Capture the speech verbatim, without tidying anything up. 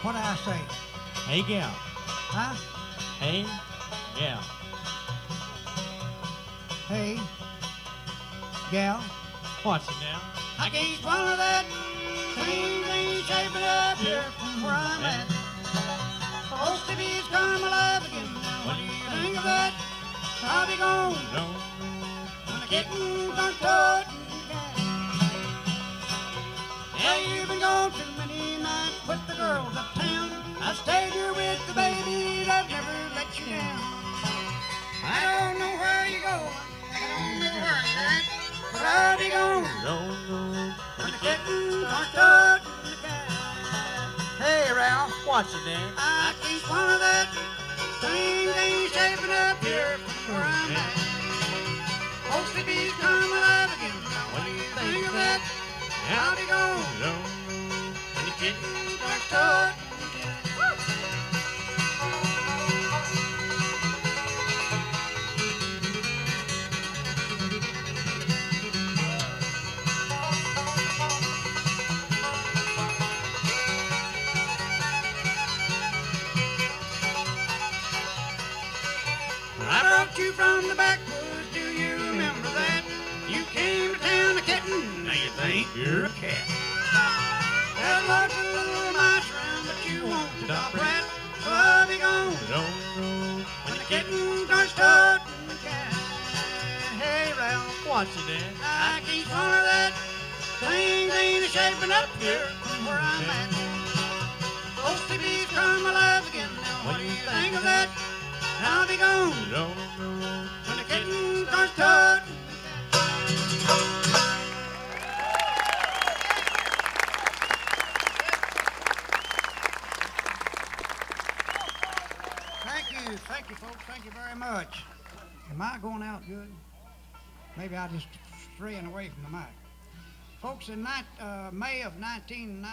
What I say? Hey, gal. Huh? Hey, gal. Hey, gal. What's it now? I can't swallow that. Things ain't shaping up here from where I'm at. Supposed to be come alive again. Now, what do you think of that? I'll be gone No. when the kittens are toting cat. Yeah, you've been gone too many nights with the girls uptown. I stayed here with the babies. I've never let you down. I don't know where you're going. I don't know where you're at. But I'll be gone No, no. when the kittens are toting the cat. Hey, Ralph. What's it then? I can't swallow that. Things ain't shaping up here from where I'm at. Supposed to be come alive again. Now, what do you think of that? I'll be gone No. when the kittens are toting the cat. I brought you from the backwoods, do you remember that? You came to town a kitten, now you think you're a cat. There's lots of little mice around, but you won't stop rat. So I'll be gone No, no. when the kitten starts toting the cat. Hey, Ralph, What's it then? I can't swallow that. Things ain't shaping up here from where I'm at. Supposed to be come alive again, now what do you think of that? I'll be gone No, no. when the kitten starts toting the cat. Thank you, thank you, folks. Thank you very much. Am I going out good? Maybe I'll just straying away from the mic. Folks, in ni- uh, May of nineteen ninety.